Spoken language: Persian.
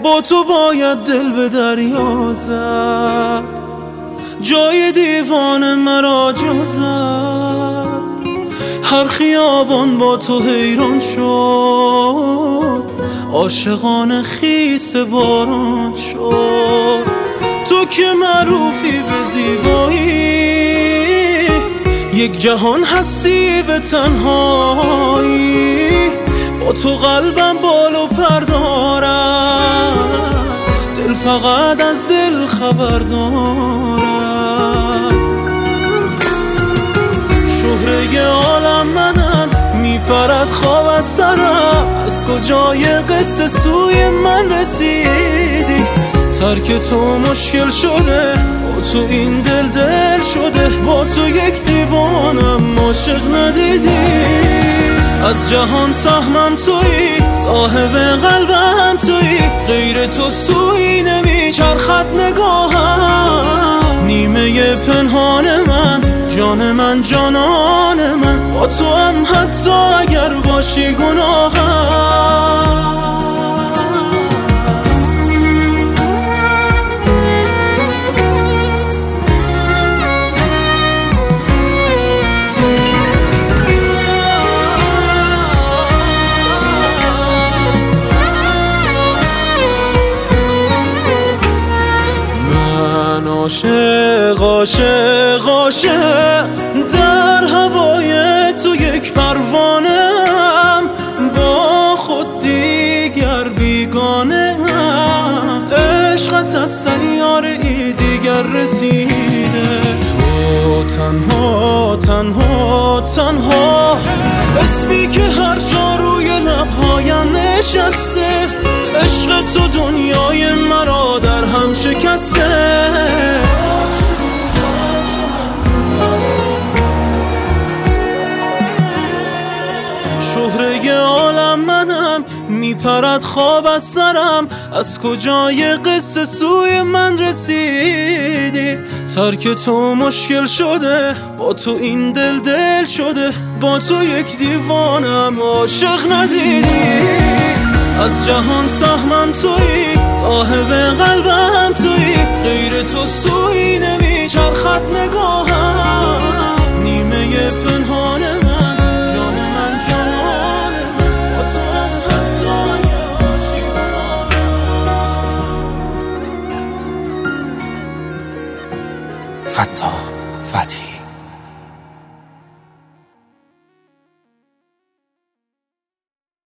با تو باید دل به دریا زد، جای دیوان مرا جا زد. هر خیابان با تو حیران شد، عاشقان خیس باران شد. تو که معروفی به زیبایی، یک جهان هستی به تنهایی. با تو قلبم بال و پر دارد، دل فقط از دل خبر دارد. شهره عالم منم، میپرد خواب از سرم. از کجای قصه سوی من رسیدی؟ ترک تو مشکل شده، با تو این دل شده. با تو یک دیوانم، عاشق ندیدی. از جهان سهمم تویی، صاحب قلبم تویی. غیر تو سوی نمیچرخد نگاهم. نیمه پنهان من، جان من، جانان من. با تو هم حتی اگر باشی گناهم. عاشق عاشق عاشق در هوای تو یک پروانه‌ام. با خود دیگر بیگانه‌ام. عشقت از سیاره دیگر رسیده. تو تنها تنها تنها، اسمی که هر جا روی لبهایم نشسته. عشق تو دنیای مرا در هم شکسته. شهره عالم منم، میپرد خواب از سرم. از کجای قصه سوی من رسیدی؟ ترک تو مشکل شده، با تو این دل شده. با تو یک دیوانم، عاشق ندیدی. از جهان سهمم تویی، صاحب قلبم تویی. غیر تو سوی نمیچرخد نگاهم. نیمه پنهان من، جان من، جانان من. با تو هم حتی اگر باشی گناهم. فتاح فتحی